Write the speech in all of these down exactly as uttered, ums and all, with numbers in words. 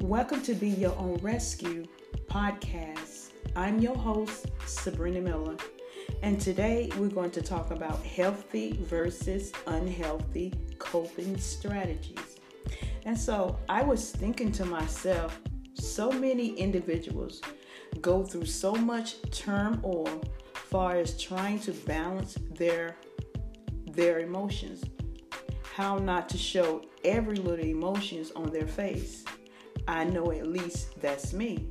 Welcome to Be Your Own Rescue podcast. I'm your host, Sabrina Miller, and today we're going to talk about healthy versus unhealthy coping strategies. And so I was thinking to myself, so many individuals go through so much turmoil as far as trying to balance their their emotions, how not to show every little emotions on their face. I know at least that's me.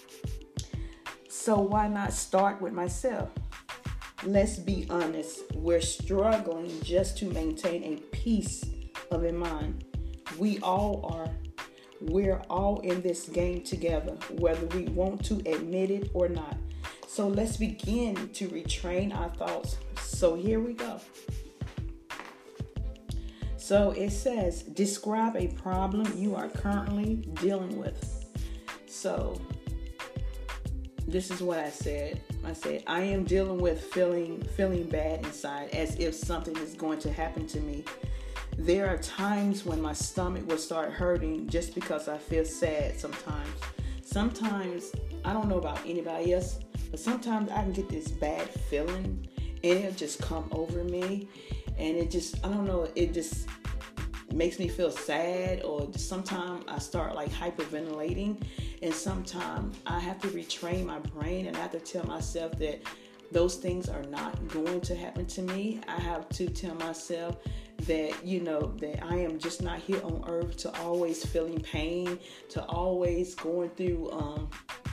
So why not start with myself? Let's be honest, we're struggling just to maintain a peace of mind. We all are. We're all in this game together, whether we want to admit it or not. So let's begin to retrain our thoughts. So here we go. So it says, describe a problem you are currently dealing with. So this is what I said. I said, I am dealing with feeling feeling bad inside, as if something is going to happen to me. There are times when my stomach will start hurting just because I feel sad sometimes. Sometimes, I don't know about anybody else, but sometimes I can get this bad feeling and it'll just come over me. And it just, I don't know, it just makes me feel sad, or just sometimes I start like hyperventilating, and sometimes I have to retrain my brain and I have to tell myself that those things are not going to happen to me. I have to tell myself that, you know, that I am just not here on earth to always feeling pain, to always going through um,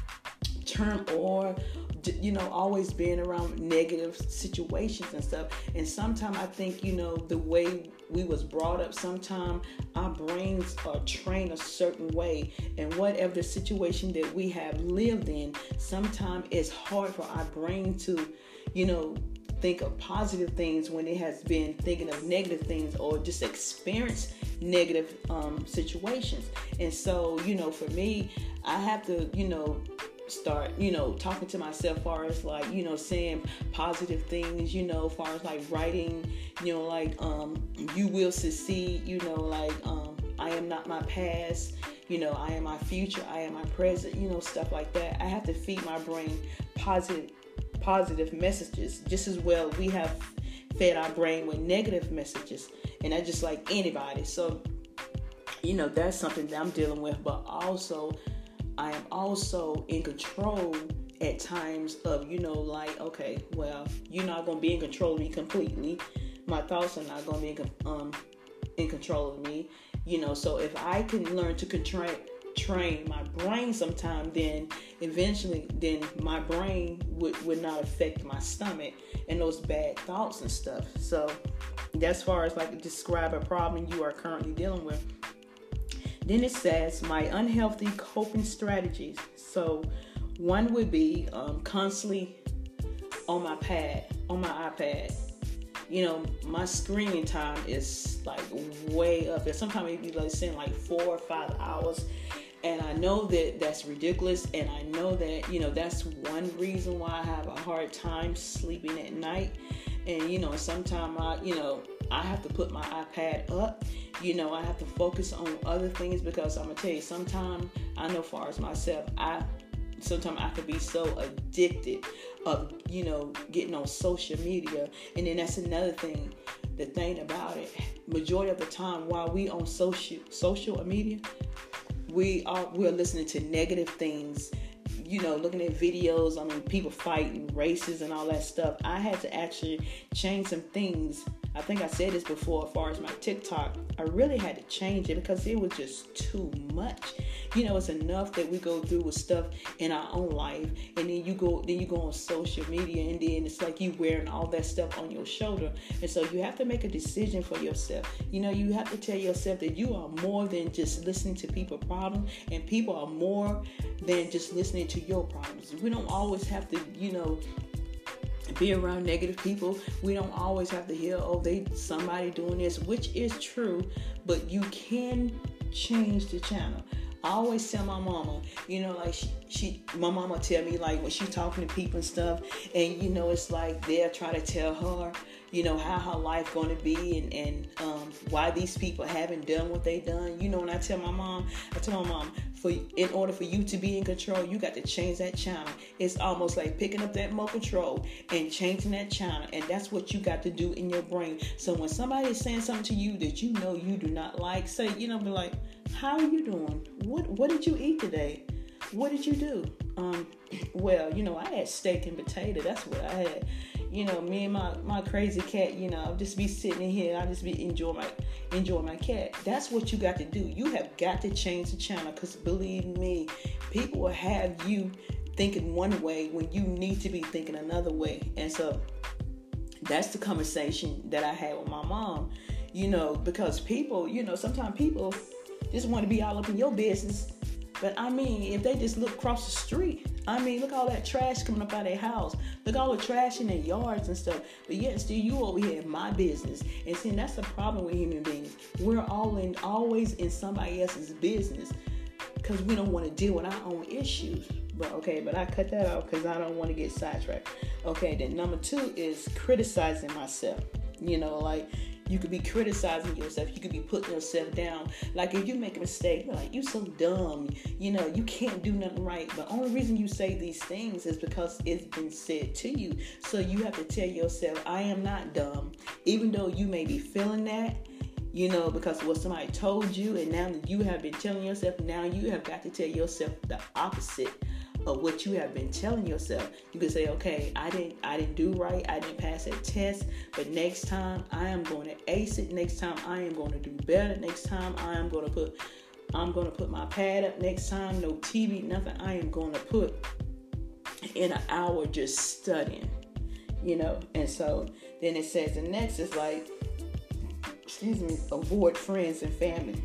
turmoil, you know, always being around negative situations and stuff. And sometimes I think, you know, the way we was brought up, sometimes our brains are trained a certain way, and whatever the situation that we have lived in, sometimes it's hard for our brain to, you know, think of positive things when it has been thinking of negative things, or just experience negative um, situations. And so, you know, for me, I have to, you know, start, you know, talking to myself far as like, you know, saying positive things, you know, far as like writing, you know, like, um, you will succeed, you know, like, um, I am not my past, you know, I am my future, I am my present, you know, stuff like that. I have to feed my brain positive, positive messages, just as well we have fed our brain with negative messages, and that's just like anybody. So, you know, that's something that I'm dealing with, but also I am also in control at times of, you know, like, okay, well, you're not going to be in control of me completely. My thoughts are not going to be in, um, in control of me, you know. So if I can learn to contra- train my brain sometime, then eventually, then my brain would, would not affect my stomach and those bad thoughts and stuff. So that's far as like describe a problem you are currently dealing with. Then it says, my unhealthy coping strategies. So one would be um, constantly on my pad, on my iPad. You know, my screening time is like way up there. Sometimes it be like saying like four or five hours. And I know that that's ridiculous. And I know that, you know, that's one reason why I have a hard time sleeping at night. And, you know, sometimes I, you know, I have to put my iPad up. You know, I have to focus on other things, because I'm going to tell you, sometimes I know, far as myself, I sometimes I could be so addicted of, you know, getting on social media. And then that's another thing. The thing about it, majority of the time while we on social social media, we are we're listening to negative things, you know, looking at videos. I mean, people fighting, races and all that stuff. I had to actually change some things. I think I said this before as far as my TikTok. I really had to change it because it was just too much. You know, it's enough that we go through with stuff in our own life, and then you go then you go on social media, and then it's like you wearing all that stuff on your shoulder. And so you have to make a decision for yourself. You know, you have to tell yourself that you are more than just listening to people's problems, and people are more than just listening to your problems. We don't always have to, you know, be around negative people. We don't always have to hear, oh, they somebody doing this, which is true, but you can change the channel. I always tell my mama, you know, like she, she, my mama tell me like when she talking to people and stuff, and you know, it's like they're trying to tell her, you know, how her life going to be, and, and um, why these people haven't done what they done. You know, when I tell my mom, I tell my mom, for in order for you to be in control, you got to change that channel. It's almost like picking up that remote control and changing that channel, and that's what you got to do in your brain. So when somebody is saying something to you that you know you do not like, say, you know, be like, how are you doing? What What did you eat today? What did you do? Um, well, you know, I had steak and potato. That's what I had. You know, me and my, my crazy cat, you know, I'll just be sitting in here. I'll just be enjoy my enjoy my cat. That's what you got to do. You have got to change the channel, because believe me, people will have you thinking one way when you need to be thinking another way. And so that's the conversation that I had with my mom, you know, because people, you know, sometimes people just want to be all up in your business. But I mean, if they just look across the street, I mean, look all that trash coming up out of their house. Look all the trash in their yards and stuff. But yet still you over here in my business. And see, that's the problem with human beings. We're all in, always in somebody else's business because we don't want to deal with our own issues. But okay, but I cut that out because I don't want to get sidetracked. Okay, then number two is criticizing myself. You know, like, you could be criticizing yourself. You could be putting yourself down. Like, if you make a mistake, you're like, you so dumb. You know, you can't do nothing right. But the only reason you say these things is because it's been said to you. So you have to tell yourself, I am not dumb. Even though you may be feeling that, you know, because of what somebody told you, and now that you have been telling yourself, now you have got to tell yourself the opposite of what you have been telling yourself. You can say, okay, I didn't I didn't do right, I didn't pass that test, but next time I am going to ace it. Next time I am going to do better. Next time I am going to put I'm going to put my pad up. Next time, no T V, nothing. I am going to put in an hour just studying, you know. And so then it says the next is like, excuse me, avoid friends and family.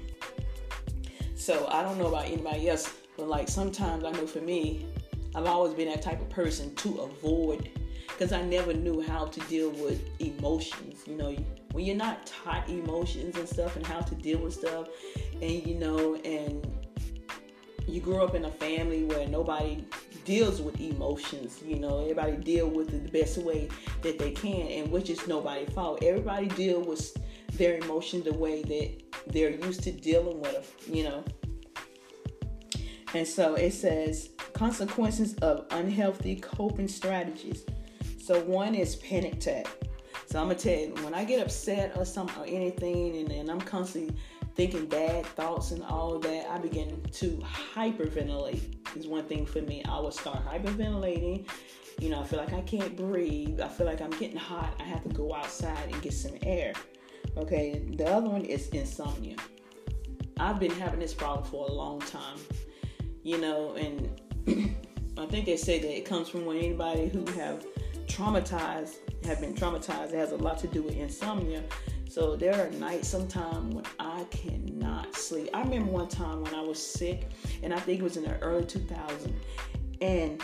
So I don't know about anybody else, but like sometimes I know for me, I've always been that type of person to avoid, because I never knew how to deal with emotions. You know, when you're not taught emotions and stuff and how to deal with stuff, and you know, and you grew up in a family where nobody deals with emotions, you know, everybody deal with it the best way that they can, and which is nobody's fault. Everybody deal with their emotions the way that they're used to dealing with them, you know. And so it says consequences of unhealthy coping strategies. So one is panic attack. So I'm gonna tell you, when I get upset or something or anything, and, and I'm constantly thinking bad thoughts and all that, I begin to hyperventilate. Is one thing for me. I will start hyperventilating. You know, I feel like I can't breathe. I feel like I'm getting hot. I have to go outside and get some air. Okay, the other one is insomnia. I've been having this problem for a long time. You know, and I think they say that it comes from when anybody who have traumatized, have been traumatized. It has a lot to do with insomnia. So there are nights sometimes when I cannot sleep. I remember one time when I was sick, and I think it was in the early two thousands, and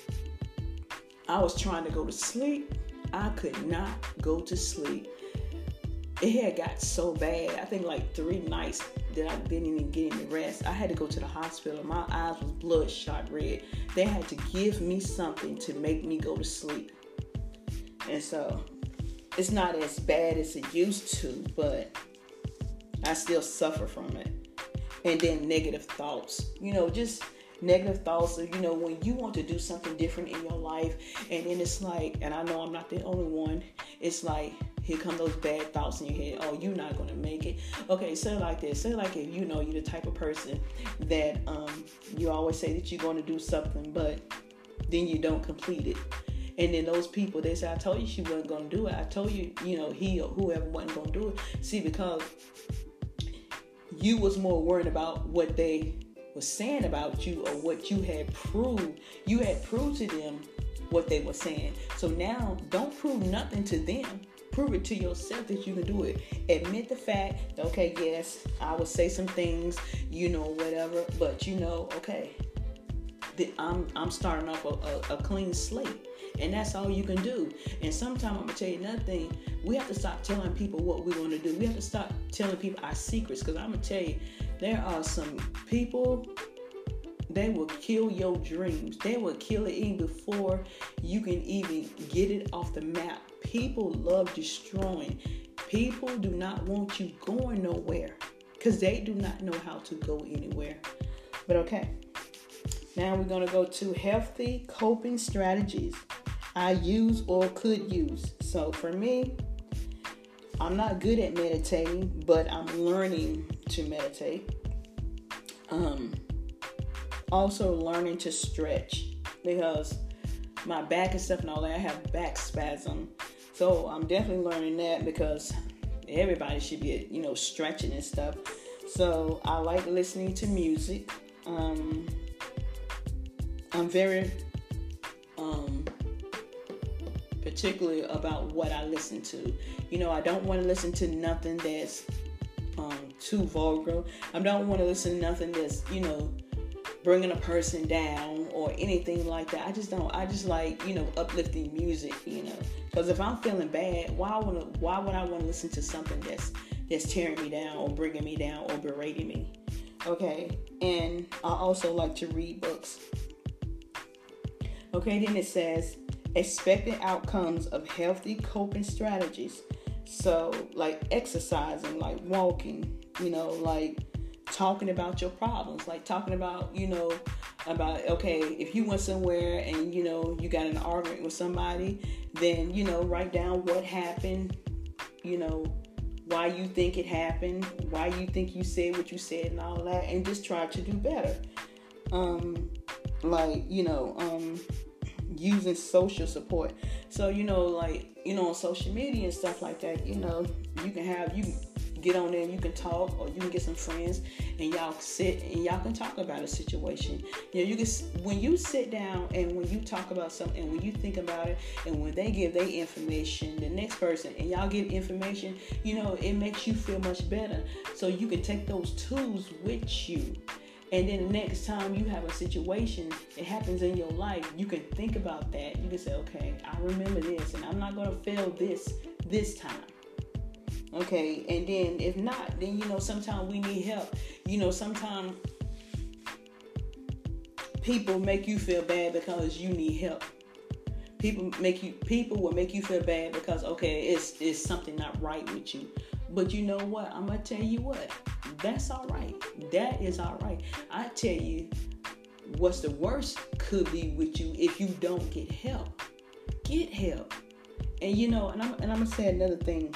I was trying to go to sleep. I could not go to sleep. It had got so bad. I think like three nights that I didn't even get any rest. I had to go to the hospital. My eyes was bloodshot red. They had to give me something to make me go to sleep. And so it's not as bad as it used to, but I still suffer from it. And then negative thoughts. You know, just negative thoughts of, you know, when you want to do something different in your life, and then it's like, and I know I'm not the only one, it's like, here come those bad thoughts in your head. Oh, you're not going to make it. Okay, say it like this. Say it like if you know you're the type of person that um, you always say that you're going to do something, but then you don't complete it. And then those people, they say, I told you she wasn't going to do it. I told you, you know, he or whoever wasn't going to do it. See, because you was more worried about what they were saying about you or what you had proved. You had proved to them what they were saying. So now don't prove nothing to them. Prove it to yourself that you can do it. Admit the fact, okay, yes, I will say some things, you know, whatever, but you know, okay, I'm I'm starting off a, a, a clean slate. And that's all you can do. And sometimes I'm going to tell you another thing. We have to stop telling people what we want to do. We have to stop telling people our secrets. Because I'm going to tell you, there are some people They will kill your dreams. They will kill it even before you can even get it off the map. People love destroying. People do not want you going nowhere because they do not know how to go anywhere. But okay, now we're going to go to healthy coping strategies I use or could use. So for me, I'm not good at meditating, but I'm learning to meditate. Um, also learning to stretch because my back and stuff and all that, I have back spasm. So I'm definitely learning that because everybody should be, you know, stretching and stuff. So I like listening to music. Um, I'm very um, particular about what I listen to. You know, I don't want to listen to nothing that's um, too vulgar. I don't want to listen to nothing that's, you know, bringing a person down or anything like that. I just don't. I just like, you know, uplifting music, you know. Because if I'm feeling bad, why wanna, why would I want to listen to something that's that's tearing me down or bringing me down or berating me? Okay, and I also like to read books. Okay, then it says expected outcomes of healthy coping strategies. So, like exercising, like walking, you know, like talking about your problems, like talking about, you know, about, okay, if you went somewhere and, you know, you got in an argument with somebody, then, you know, write down what happened, you know, why you think it happened, why you think you said what you said and all that, and just try to do better. Um, like, you know, um, using social support. So, you know, like, you know, on social media and stuff like that, you know, you can have, you get on there and you can talk, or you can get some friends and y'all sit and y'all can talk about a situation. You know, you can, when you sit down and when you talk about something and when you think about it and when they give their information, the next person, and y'all give information, you know, it makes you feel much better. So you can take those tools with you. And then the next time you have a situation, it happens in your life, you can think about that. You can say, okay, I remember this and I'm not going to fail this this time. Okay, and then if not, then, you know, sometimes we need help. You know, sometimes people make you feel bad because you need help. People make you, people will make you feel bad because, okay, it's, it's something not right with you. But you know what? I'm going to tell you what. That's all right. That is all right. I tell you, what's the worst could be with you if you don't get help. Get help. And, you know, and I'm, and I'm going to say another thing.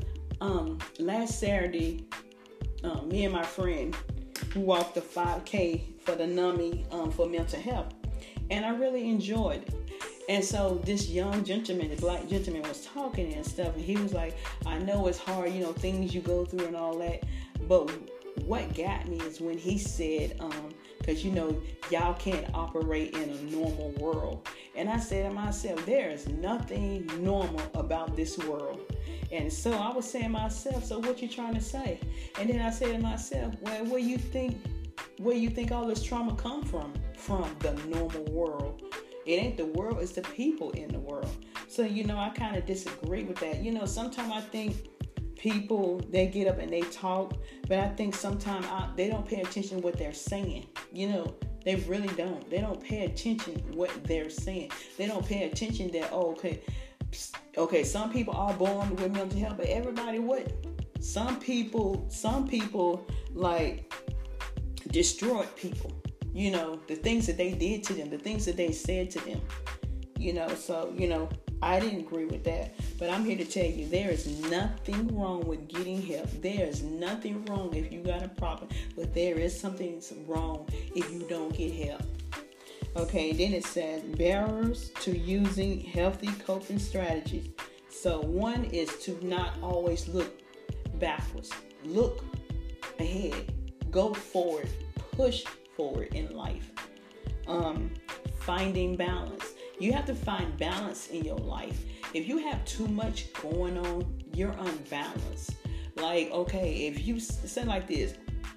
Um, last Saturday, um, me and my friend, we walked the five K for the NAMI um, for mental health. And I really enjoyed it. And so this young gentleman, the black gentleman, was talking and stuff. And he was like, I know it's hard, you know, things you go through and all that. But what got me is when he said, um, because, you know, y'all can't operate in a normal world. And I said to myself, there is nothing normal about this world. And so I was saying to myself, so what you trying to say? And then I said to myself, well, where you think, where you think all this trauma come from? From the normal world. It ain't the world, it's the people in the world. So, you know, I kind of disagree with that. You know, sometimes I think people, they get up and they talk, but I think sometimes I, they don't pay attention to what they're saying. You know, they really don't. They don't pay attention what they're saying. They don't pay attention that, oh, okay, okay, some people are born with mental health, but everybody wouldn't. Some people, some people like destroyed people. You know, the things that they did to them, the things that they said to them. You know, so, you know, I didn't agree with that. But I'm here to tell you, there is nothing wrong with getting help. There is nothing wrong if you got a problem. But there is something wrong if you don't get help. Okay, then it says barriers to using healthy coping strategies. So one is to not always look backwards. Look ahead. Go forward. Push forward in life. Um, finding balance. You have to find balance in your life. If you have too much going on, you're unbalanced. Like, okay, if you say like this,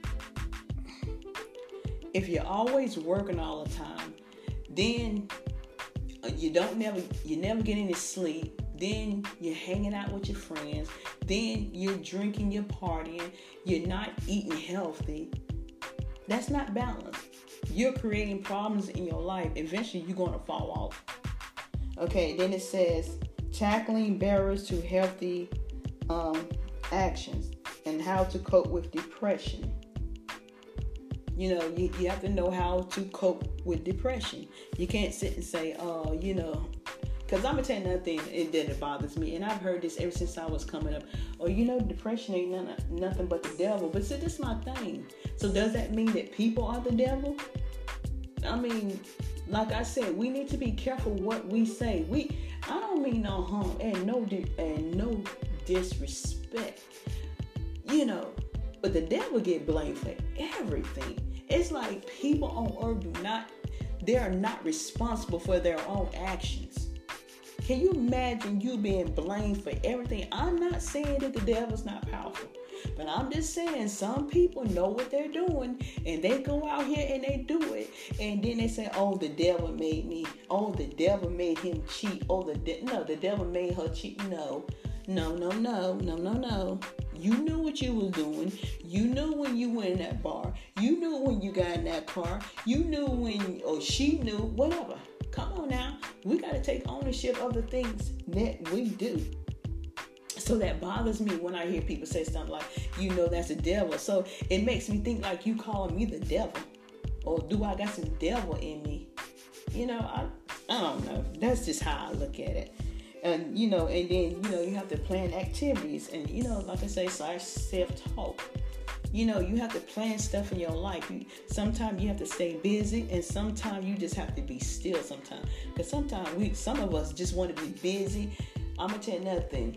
if you're always working all the time, then you don't never, you never get any sleep. Then you're hanging out with your friends. Then you're drinking, you're partying. You're not eating healthy. That's not balance. you're creating problems in your life. Eventually, you're going to fall off. Okay, then it says tackling barriers to healthy um, actions and how to cope with depression. You know, you, you have to know how to cope with depression. You can't sit and say, oh, you know, because I'm going to tell you another thing that bothers me. And I've heard this ever since I was coming up. Oh, you know, depression ain't none, nothing but the devil. But see, this is my thing. So does that mean that people are the devil? I mean, like I said, we need to be careful what we say. We, I don't mean no harm and no and no disrespect, you know. But the devil get blamed for everything. It's like people on earth do not, they are not responsible for their own actions. Can you imagine you being blamed for everything? I'm not saying that the devil's not powerful, but I'm just saying some people know what they're doing and they go out here and they do it. And then they say, oh, the devil made me. Oh, the devil made him cheat. Oh, the de- no, the devil made her cheat. No, no, no, no, no, no, no. You knew what you was doing. You knew when you went in that bar. You knew when you got in that car. You knew when, or she knew, whatever. Come on now. We got to take ownership of the things that we do. So that bothers me when I hear people say something like, you know, that's the devil. So it makes me think like you calling me the devil. Or do I got some devil in me? You know, I, I don't know. That's just how I look at it. And, you know, and then, you know, you have to plan activities. And, you know, like I say, slash self-talk. You know, you have to plan stuff in your life. You, sometimes you have to stay busy, and sometimes you just have to be still sometimes. Because sometimes we, some of us just want to be busy. I'm going to tell you another thing.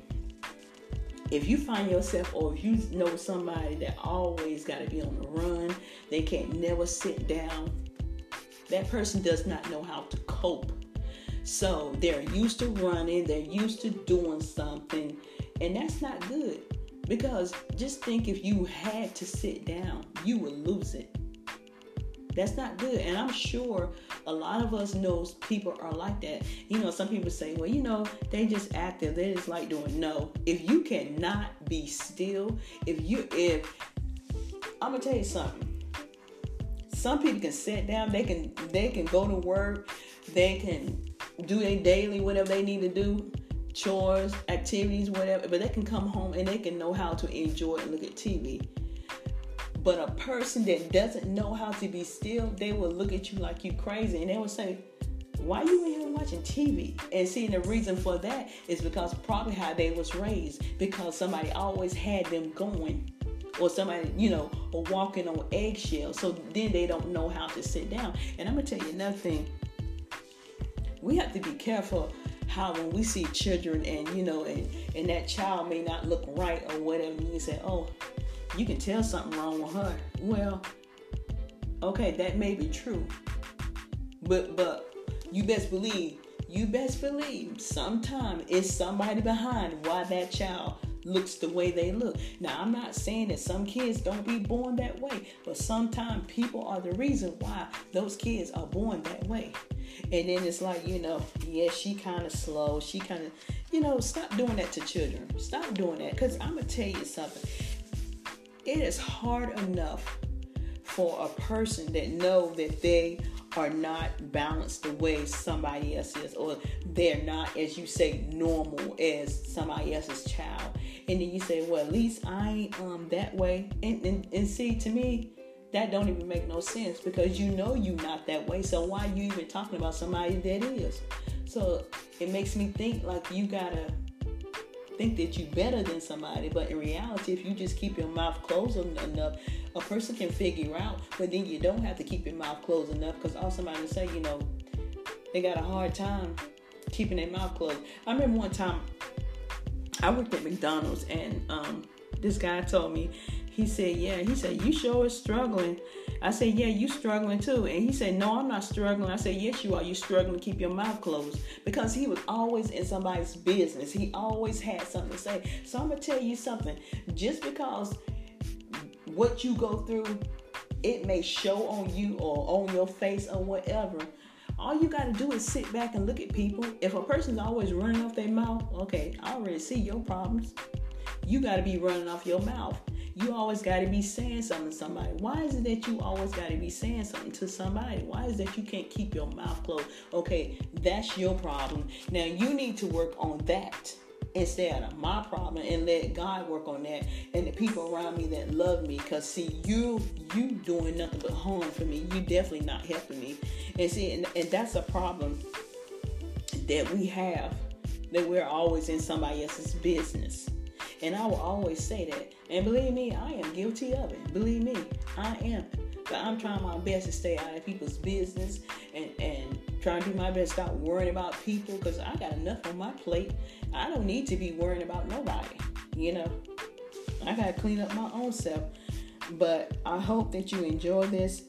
If you find yourself, or if you know somebody that always got to be on the run, they can't never sit down, that person does not know how to cope. So they're used to running, they're used to doing something, and that's not good. Because just think if you had to sit down, you would lose it. That's not good. And I'm sure a lot of us knows people are like that. You know, some people say, well, you know, they just active. They just like doing. No. If you cannot be still, if you, if, I'm going to tell you something. Some people can sit down. They can, they can go to work. They can do their daily, whatever they need to do. Chores, activities, whatever. But they can come home and they can know how to enjoy and look at T V. But a person that doesn't know how to be still, they will look at you like you crazy. And they will say, why you in here watching T V? And see, the reason for that is because probably how they was raised. Because somebody always had them going. Or somebody, you know, or walking on eggshells. So then they don't know how to sit down. And I'm going to tell you another thing. We have to be careful how when we see children and, you know, and, and that child may not look right or whatever. And you say, oh, you can tell something wrong with her. Well, okay, that may be true. But but you best believe, you best believe sometimes it's somebody behind why that child looks the way they look. Now, I'm not saying that some kids don't be born that way, but sometimes people are the reason why those kids are born that way. And then it's like, you know, yeah, she kind of slow. She kind of, you know, stop doing that to children. Stop doing that. Because I'm going to tell you something. It is hard enough for a person that know that they are not balanced the way somebody else is, or they're not, as you say, normal as somebody else's child. And then you say, well, at least I ain't um, that way. And, and, and see, to me, that don't even make no sense because you know you not that way. So why are you even talking about somebody that is? So it makes me think like you gotta think that you better than somebody. But in reality, if you just keep your mouth closed enough, a person can figure out. But then you don't have to keep your mouth closed enough because all somebody will say, you know, they got a hard time keeping their mouth closed. I remember one time I worked at McDonald's and um, this guy told me, he said, yeah, he said, you sure is struggling. I said, yeah, you struggling too. And he said, no, I'm not struggling. I said, yes, you are. You struggling to keep your mouth closed. Because he was always in somebody's business. He always had something to say. So I'm going to tell you something. Just because what you go through, it may show on you or on your face or whatever. All you got to do is sit back and look at people. If a person's always running off their mouth, okay, I already see your problems. You got to be running off your mouth. You always got to be saying something to somebody. Why is it that you always got to be saying something to somebody? Why is it that you can't keep your mouth closed? Okay, that's your problem. Now you need to work on that instead of my problem, and let God work on that and the people around me that love me. Because see, you you doing nothing but harm for me. You definitely not helping me. And see, and, and that's a problem that we have, that we're always in somebody else's business. And I will always say that. And believe me, I am guilty of it. Believe me, I am. But I'm trying my best to stay out of people's business and, and trying to do my best to stop worrying about people, because I got enough on my plate. I don't need to be worrying about nobody. You know, I got to clean up my own self. But I hope that you enjoy this.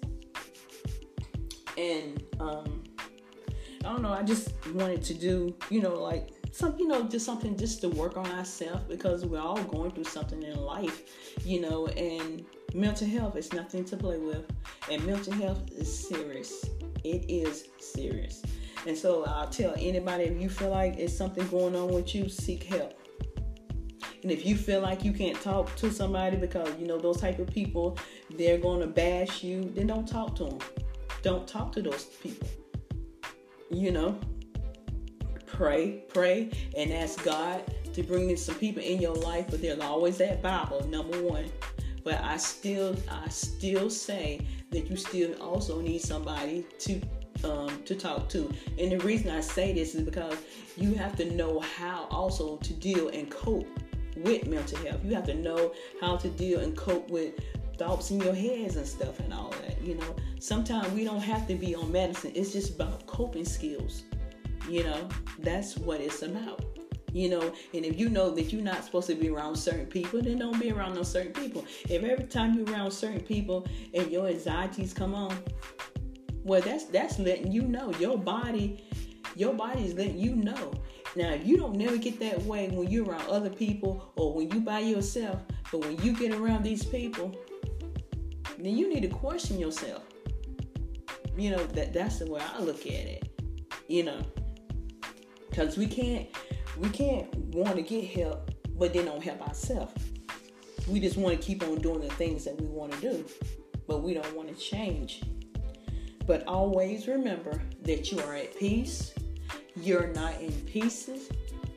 And um, I don't know, I just wanted to do, you know, like, some, you know, just something just to work on ourselves, because we're all going through something in life, you know, and mental health is nothing to play with, and mental health is serious. It is serious. And so I'll tell anybody, if you feel like it's something going on with you, seek help. And if you feel like you can't talk to somebody because, you know, those type of people, they're going to bash you, then don't talk to them. Don't talk to those people. You know, pray, pray, and ask God to bring in some people in your life. But there's always that Bible, number one. But I still, I still say that you still also need somebody to, um, to talk to. And the reason I say this is because you have to know how also to deal and cope with mental health. You have to know how to deal and cope with thoughts in your heads and stuff and all that. You know, sometimes we don't have to be on medicine. It's just about coping skills. You know, that's what it's about. You know, and if you know that you're not supposed to be around certain people, then don't be around those certain people. If every time you're around certain people and your anxieties come on, well, that's that's letting you know. Your body, your body is letting you know. Now, if you don't never get that way when you're around other people or when you by yourself, but when you get around these people, then you need to question yourself. You know, that that's the way I look at it. You know, because we can't we can't want to get help, but then don't help ourselves. We just want to keep on doing the things that we want to do, but we don't want to change. But always remember that you are at peace. You're not in pieces.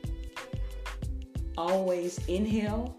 Always inhale,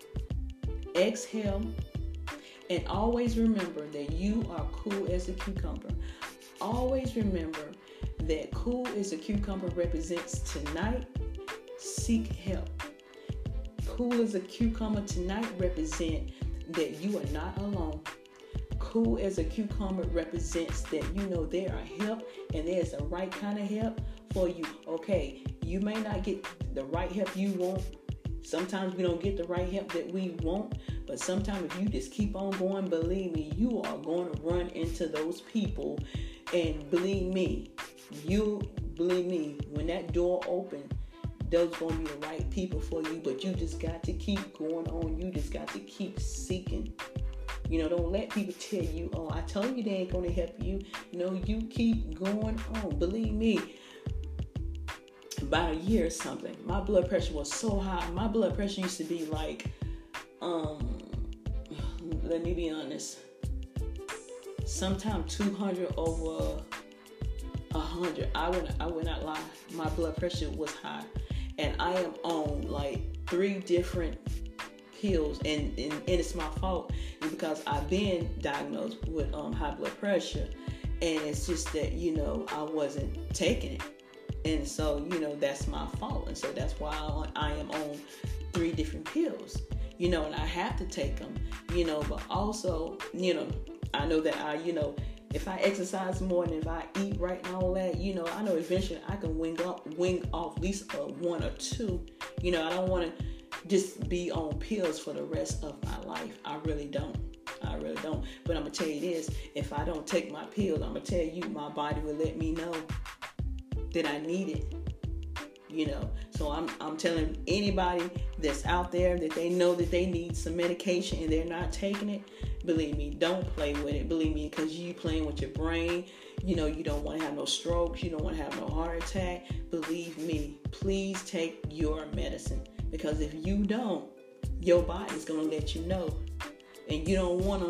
exhale, and always remember that you are cool as a cucumber. Always remember that cool as a cucumber represents tonight. Seek help. Cool as a cucumber tonight represent that you are not alone. Cool as a cucumber represents that you know there are help, and there's the right kind of help for you. Okay, you may not get the right help you want. Sometimes we don't get the right help that we want, but sometimes if you just keep on going, believe me, you are going to run into those people. And believe me, you believe me, when that door opens, those are going to be the right people for you. But you just got to keep going on. You just got to keep seeking. You know, don't let people tell you, oh, I told you they ain't going to help you. You know, you keep going on. Believe me, about a year or something, my blood pressure was so high. My blood pressure used to be like, um, let me be honest, sometimes two hundred over one hundred. I would, I would not lie. My blood pressure was high. And I am on like three different pills. And, and, and it's my fault because I've been diagnosed with um, high blood pressure. And it's just that, you know, I wasn't taking it. And so, you know, that's my fault. And so that's why I, I am on three different pills, you know, and I have to take them, you know, but also, you know, I know that I, you know, if I exercise more and if I eat right and all that, you know, I know eventually I can wing up, wing off at least uh, one or two. You know, I don't want to just be on pills for the rest of my life. I really don't. I really don't. But I'm going to tell you this. If I don't take my pills, I'm going to tell you, my body will let me know that I need it. You know, so I'm I'm telling anybody that's out there that they know that they need some medication and they're not taking it, believe me, don't play with it. Believe me, because you playing with your brain. You know, you don't want to have no strokes. You don't want to have no heart attack. Believe me, please take your medicine, because if you don't, your body's going to let you know and you don't want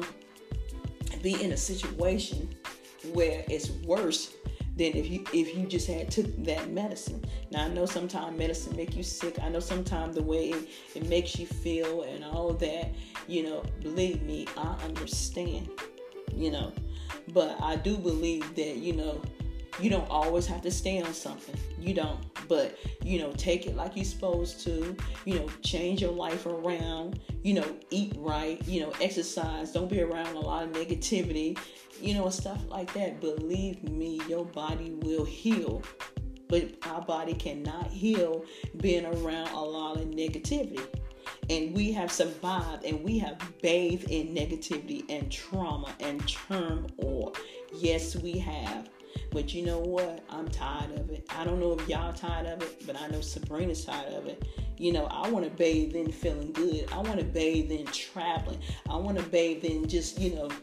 to be in a situation where it's worse than if you if you just had took that medicine. Now I know sometimes medicine make you sick. I know sometimes the way it, it makes you feel and all that, you know, believe me, I understand, you know. But I do believe that, you know, you don't always have to stay on something. You don't. But, you know, take it like you're supposed to. You know, change your life around. You know, eat right. You know, exercise. Don't be around a lot of negativity. You know, stuff like that. Believe me, your body will heal. But our body cannot heal being around a lot of negativity. And we have survived and we have bathed in negativity and trauma and turmoil. Yes, we have. But you know what? I'm tired of it. I don't know if y'all tired of it, but I know Sabrina's tired of it. You know, I want to bathe in feeling good. I want to bathe in traveling. I want to bathe in just, you know,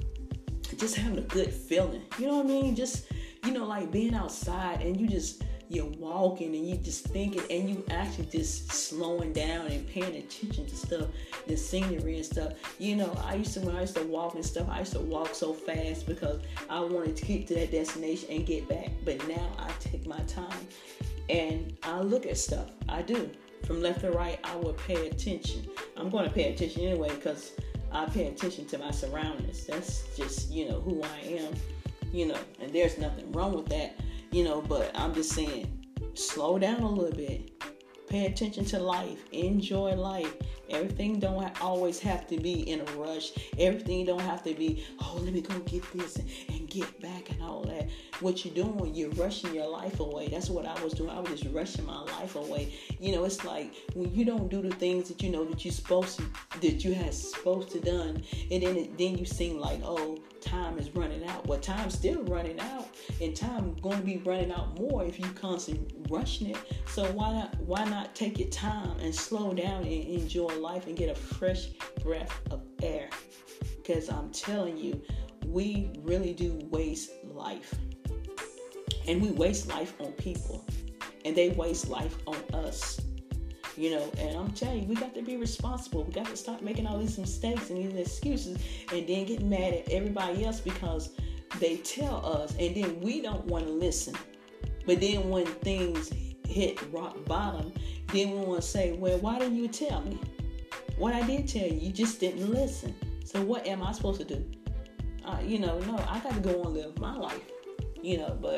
just having a good feeling. You know what I mean? Just, you know, like being outside and you just, you're walking and you just thinking and you actually just slowing down and paying attention to stuff, the scenery and stuff. You know, I used to, when I used to walk and stuff, I used to walk so fast because I wanted to get to that destination and get back. But now I take my time and I look at stuff. I do. From left to right, I will pay attention. I'm going to pay attention anyway because I pay attention to my surroundings. That's just, you know, who I am, you know, and there's nothing wrong with that. You know, but I'm just saying, slow down a little bit. Pay attention to life. Enjoy life. Everything don't always have to be in a rush. Everything don't have to be, oh, let me go get this and, and get back and all that. What you're doing, you're rushing your life away. That's what I was doing. I was just rushing my life away. You know, it's like when you don't do the things that you know that you're supposed to, that you had supposed to done, and then it, then you seem like, oh, time is running out. Well, time's still running out, and time going to be running out more if you constantly rushing it. So why not why not take your time and slow down and enjoy life and get a fresh breath of air? Because I'm telling you, we really do waste life, and we waste life on people, and they waste life on us. You know, and I'm telling you, we got to be responsible. We got to stop making all these mistakes and these excuses and then get mad at everybody else because they tell us and then we don't want to listen. But then when things hit rock bottom, then we want to say, well, why didn't you tell me? What I did tell you, you just didn't listen. So what am I supposed to do? Uh, you know, no, I got to go on and live my life, you know, but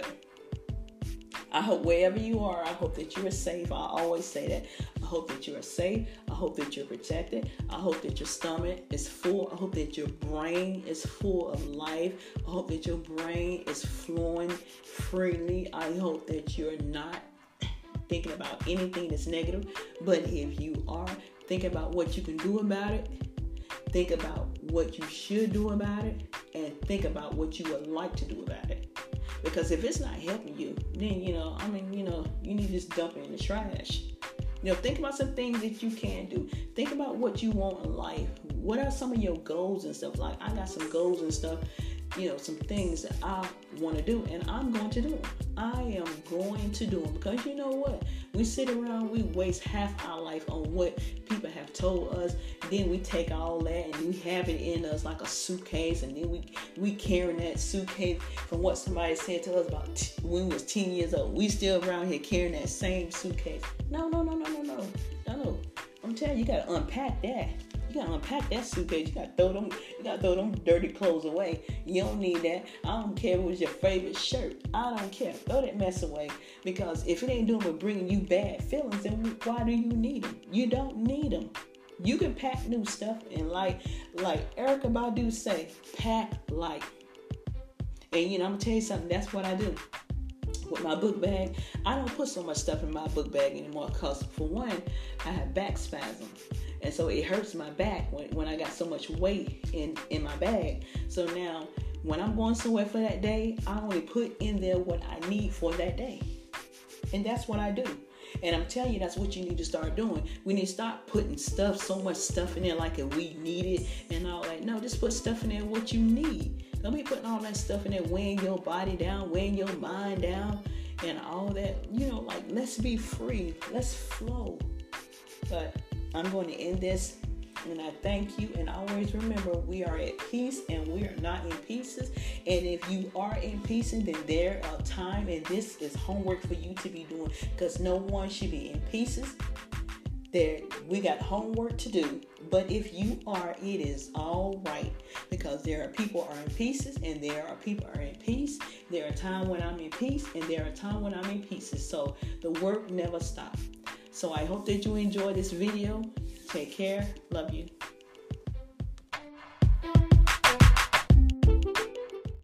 I hope wherever you are, I hope that you are safe. I always say that. I hope that you are safe. I hope that you're protected. I hope that your stomach is full. I hope that your brain is full of life. I hope that your brain is flowing freely. I hope that you're not thinking about anything that's negative. But if you are, think about what you can do about it. Think about what you should do about it. And think about what you would like to do about it. Because if it's not helping you, then, you know, I mean, you know, you need to just dump it in the trash. You know, think about some things that you can do. Think about what you want in life. What are some of your goals and stuff? Like, I got some goals and stuff, you know, some things that I want to do, and I'm going to do them. I am going to do them because you know what? We sit around, we waste half our life on what people have told us. Then we take all that and we have it in us like a suitcase, and then we we carrying that suitcase from what somebody said to us about t- when we was ten years old. We still around here carrying that same suitcase. No, no, no, no, no, no, no, no. I'm telling you, you gotta unpack that. You gotta unpack that suitcase. You gotta throw them. You gotta throw them dirty clothes away. You don't need that. I don't care if it was your favorite shirt. I don't care. Throw that mess away, because if it ain't doing but bringing you bad feelings, then why do you need them? You don't need them. You can pack new stuff, and like like Erykah Badu say, pack light. And you know, I'm gonna tell you something. That's what I do with my book bag. I don't put so much stuff in my book bag anymore because, for one, I have back spasm. And so it hurts my back when, when I got so much weight in, in my bag. So now, when I'm going somewhere for that day, I only put in there what I need for that day. And that's what I do. And I'm telling you, that's what you need to start doing. We need to start putting stuff, so much stuff in there like if we need it and all that. No, just put stuff in there what you need. Don't be putting all that stuff in there, weighing your body down, weighing your mind down, and all that. You know, like, let's be free. Let's flow. But I'm going to end this And I thank you. And always remember, we are at peace and we are not in pieces. And if you are in pieces, then there are time, and this is homework for you to be doing, because no one should be in pieces. There, we got homework to do. But if you are, it is all right, because there are people are in pieces and there are people are in peace. There are times when I'm in peace and there are times when I'm in pieces. So the work never stops. So I hope that you enjoy this video. Take care. Love you.